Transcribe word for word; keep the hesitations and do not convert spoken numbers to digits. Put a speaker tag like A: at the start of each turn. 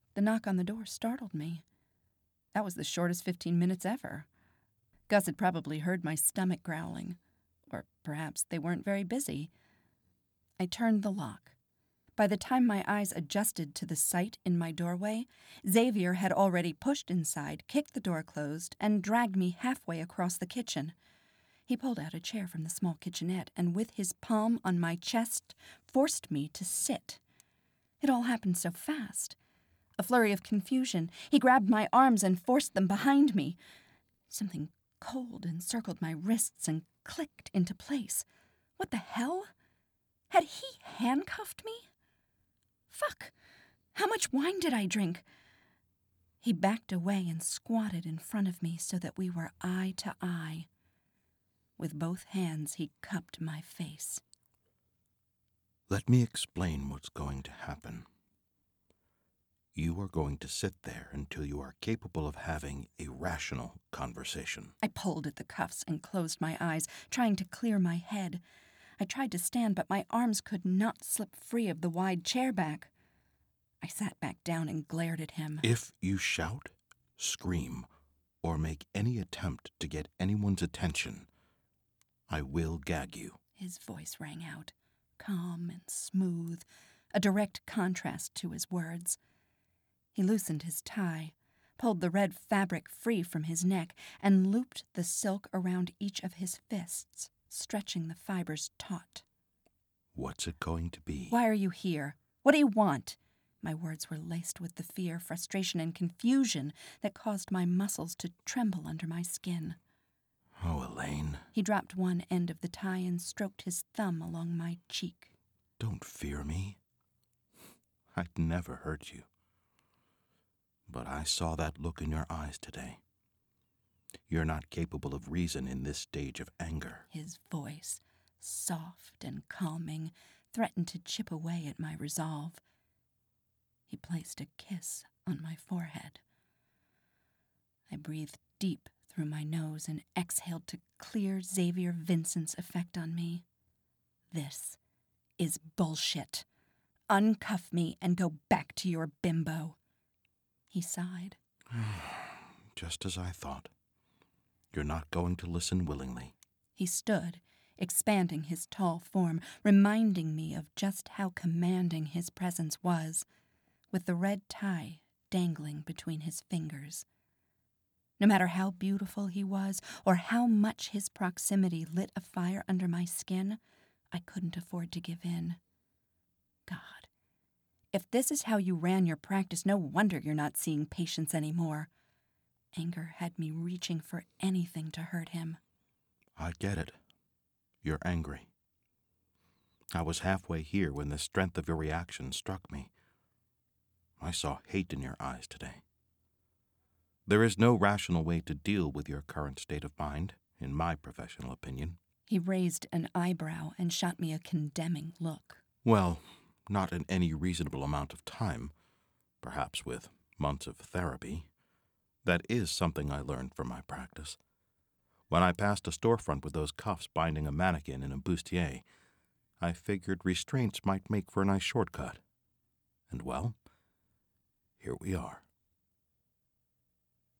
A: The knock on the door startled me. That was the shortest fifteen minutes ever. Gus had probably heard my stomach growling. Or perhaps they weren't very busy. I turned the lock. By the time my eyes adjusted to the sight in my doorway, Xavier had already pushed inside, kicked the door closed, and dragged me halfway across the kitchen. He pulled out a chair from the small kitchenette and with his palm on my chest forced me to sit. It all happened so fast. A flurry of confusion. He grabbed my arms and forced them behind me. Something cold encircled my wrists and clicked into place. What the hell? Had he handcuffed me? Fuck! How much wine did I drink? He backed away and squatted in front of me so that we were eye to eye. With both hands, he cupped my face.
B: Let me explain what's going to happen. You are going to sit there until you are capable of having a rational conversation.
A: I pulled at the cuffs and closed my eyes, trying to clear my head. I tried to stand, but my arms could not slip free of the wide chair back. I sat back down and glared at him.
B: If you shout, scream, or make any attempt to get anyone's attention, I will gag you.
A: His voice rang out, calm and smooth, a direct contrast to his words. He loosened his tie, pulled the red fabric free from his neck, and looped the silk around each of his fists, stretching the fibers taut.
B: What's it going to be?
A: Why are you here? What do you want? My words were laced with the fear, frustration, and confusion that caused my muscles to tremble under my skin.
B: Oh, Elaine.
A: He dropped one end of the tie and stroked his thumb along my cheek.
B: Don't fear me. I'd never hurt you. But I saw that look in your eyes today. You're not capable of reason in this stage of anger.
A: His voice, soft and calming, threatened to chip away at my resolve. He placed a kiss on my forehead. I breathed deep through my nose and exhaled to clear Xavier Vincent's effect on me. This is bullshit. Uncuff me and go back to your bimbo. He sighed.
B: Just as I thought. You're not going to listen willingly.
A: He stood, expanding his tall form, reminding me of just how commanding his presence was, with the red tie dangling between his fingers. No matter how beautiful he was, or how much his proximity lit a fire under my skin, I couldn't afford to give in. God, if this is how you ran your practice, no wonder you're not seeing patients anymore. Anger had me reaching for anything to hurt him.
B: I get it. You're angry. I was halfway here when the strength of your reaction struck me. I saw hate in your eyes today. There is no rational way to deal with your current state of mind, in my professional opinion.
A: He raised an eyebrow and shot me a condemning look.
B: Well, not in any reasonable amount of time, perhaps with months of therapy. That is something I learned from my practice. When I passed a storefront with those cuffs binding a mannequin in a bustier, I figured restraints might make for a nice shortcut. And well, here we are.